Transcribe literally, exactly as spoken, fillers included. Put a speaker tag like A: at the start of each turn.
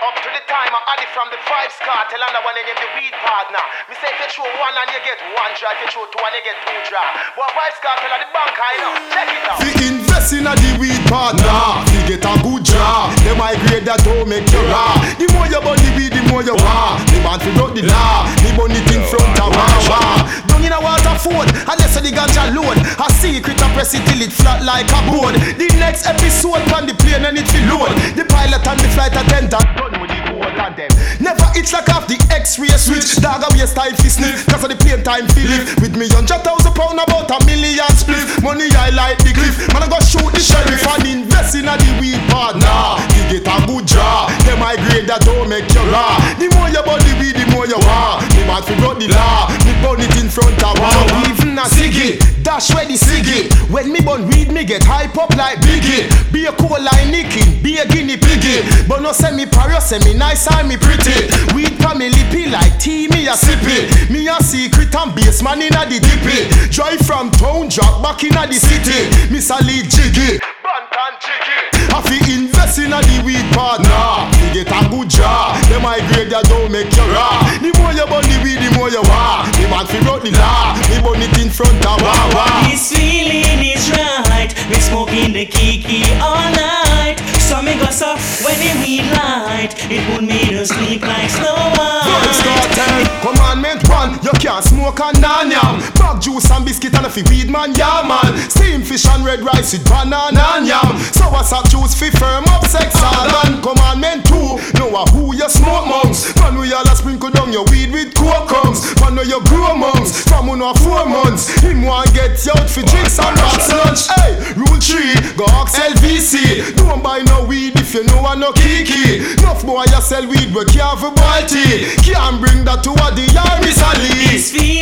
A: Up to the time I add it from the Vibes Cartel and the one name the weed partner. Me say if you throw one and you get one draw, if you throw two and you get two draw. But Vibes Cartel are the bank, I know. Check it out.
B: Fi invest in a the weed partner, fi get a good draw. Them high grade that don't make you raw. The more you burn the weed, the more you want. The man fi broke the law, the burn it in front of wow. Down in a Waterford, unless the ganja load. A secret I press it till it flat like a board. The next episode on the plane and it fi load. The pilot and the flight attendant done with the code on them. Never itch like off the X-ray switch. Dog a waste time fi sniff, cause of the plane time fi live. With me hundred thousand pound about a million split. Money I like the cliff. Man I go shoot the sheriff and invest in a the weed partner. You get a good draw. Them high grade that don't make you raw. The more you burn the weed, the more you want. The man fi broke the law. Me burn it in front of wow. Even a ciggy, dash where the ciggy. When me burn weed, me get hype up like Biggie. Be a cool like Nicky, be a guinea piggy. But no say me pariah, say me nice and me pretty. Weed family lippy like tea, me a sippy. Me a secret and baseman in a the dippy. Drive from town, drop back in a the city. Miss a lead jiggy, bantan jiggy. I fi invest in a the weed partner. You get a good draw. Them high grade that don't make you raw. The more you burn the weed, the more you want. The man fi broke the law. Me burn it in front of wow wow.
C: This feeling is right. We smoking the kiki all night. So me go so when the weed light, it put me to sleep like Snow White.
B: Vibes Cartel, commandment one, you can't smoke and non yam. Bag juice and biscuit and a fi weed man, yeah man. Steam fish and red rice with banana and yam. Sour sap juice fi firm up sex organ. Commandment two, know a who you smoke monks. Man we all a sprinkle down your weed with cocoons. Man know you grow monks, from one or four months. Him want get you out fi drinks and box lunch. Hey, rule three, go ask L V C. Don't buy no weed if you know a no kiki. Enough boy you sell weed we can't for boy tea. Can't bring that to a the army sally.
C: This